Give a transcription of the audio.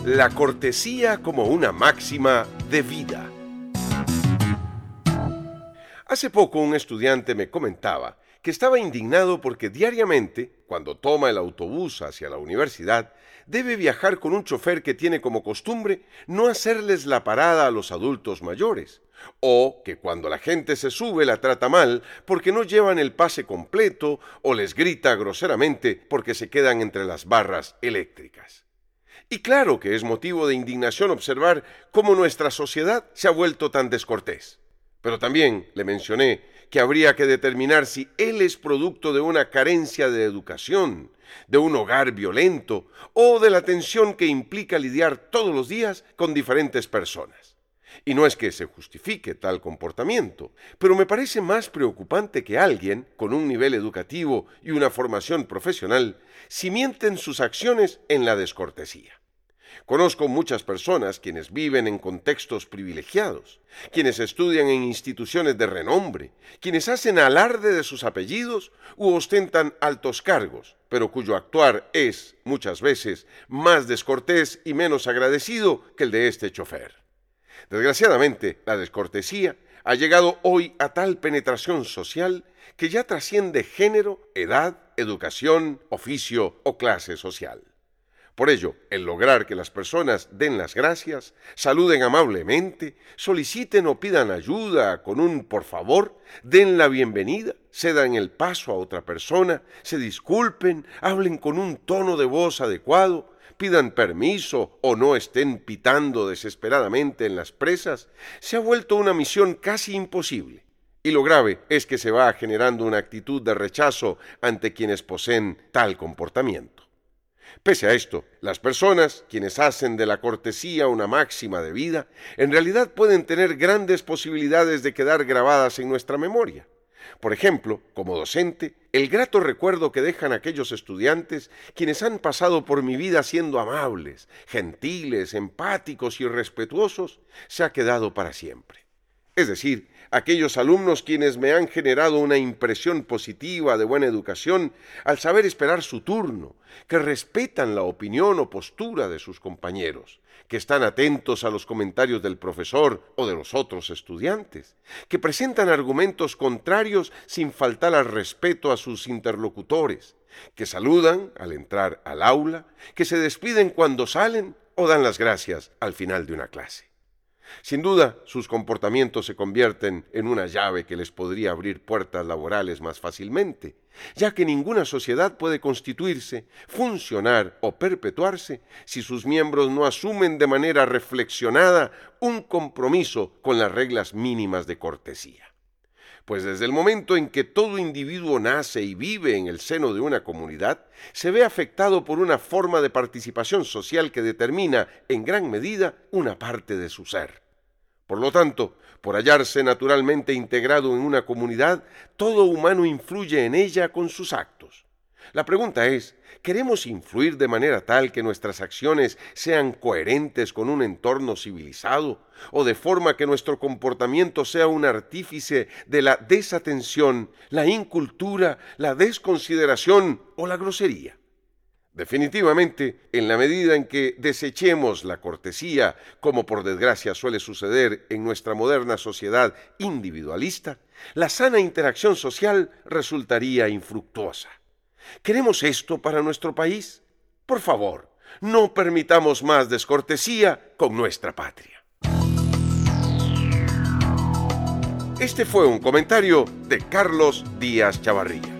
La cortesía como una máxima de vida. Hace poco un estudiante me comentaba que estaba indignado porque diariamente, cuando toma el autobús hacia la universidad, debe viajar con un chofer que tiene como costumbre no hacerles la parada a los adultos mayores, o que cuando la gente se sube la trata mal porque no llevan el pase completo o les grita groseramente porque se quedan entre las barras eléctricas. Y claro que es motivo de indignación observar cómo nuestra sociedad se ha vuelto tan descortés. Pero también le mencioné que habría que determinar si él es producto de una carencia de educación, de un hogar violento o de la tensión que implica lidiar todos los días con diferentes personas. Y no es que se justifique tal comportamiento, pero me parece más preocupante que alguien con un nivel educativo y una formación profesional cimienten sus acciones en la descortesía. Conozco muchas personas quienes viven en contextos privilegiados, quienes estudian en instituciones de renombre, quienes hacen alarde de sus apellidos u ostentan altos cargos, pero cuyo actuar es, muchas veces, más descortés y menos agradecido que el de este chofer. Desgraciadamente, la descortesía ha llegado hoy a tal penetración social que ya trasciende género, edad, educación, oficio o clase social. Por ello, el lograr que las personas den las gracias, saluden amablemente, soliciten o pidan ayuda con un por favor, den la bienvenida, cedan el paso a otra persona, se disculpen, hablen con un tono de voz adecuado, pidan permiso o no estén pitando desesperadamente en las presas, se ha vuelto una misión casi imposible. Y lo grave es que se va generando una actitud de rechazo ante quienes poseen tal comportamiento. Pese a esto, las personas, quienes hacen de la cortesía una máxima de vida, en realidad pueden tener grandes posibilidades de quedar grabadas en nuestra memoria. Por ejemplo, como docente, el grato recuerdo que dejan aquellos estudiantes quienes han pasado por mi vida siendo amables, gentiles, empáticos y respetuosos, se ha quedado para siempre. Es decir, aquellos alumnos quienes me han generado una impresión positiva de buena educación al saber esperar su turno, que respetan la opinión o postura de sus compañeros, que están atentos a los comentarios del profesor o de los otros estudiantes, que presentan argumentos contrarios sin faltar al respeto a sus interlocutores, que saludan al entrar al aula, que se despiden cuando salen o dan las gracias al final de una clase. Sin duda, sus comportamientos se convierten en una llave que les podría abrir puertas laborales más fácilmente, ya que ninguna sociedad puede constituirse, funcionar o perpetuarse si sus miembros no asumen de manera reflexionada un compromiso con las reglas mínimas de cortesía. Pues desde el momento en que todo individuo nace y vive en el seno de una comunidad, se ve afectado por una forma de participación social que determina, en gran medida, una parte de su ser. Por lo tanto, por hallarse naturalmente integrado en una comunidad, todo humano influye en ella con sus actos. La pregunta es, ¿queremos influir de manera tal que nuestras acciones sean coherentes con un entorno civilizado o de forma que nuestro comportamiento sea un artífice de la desatención, la incultura, la desconsideración o la grosería? Definitivamente, en la medida en que desechemos la cortesía, como por desgracia suele suceder en nuestra moderna sociedad individualista, la sana interacción social resultaría infructuosa. ¿Queremos esto para nuestro país? Por favor, no permitamos más descortesía con nuestra patria. Este fue un comentario de Carlos Díaz Chavarría.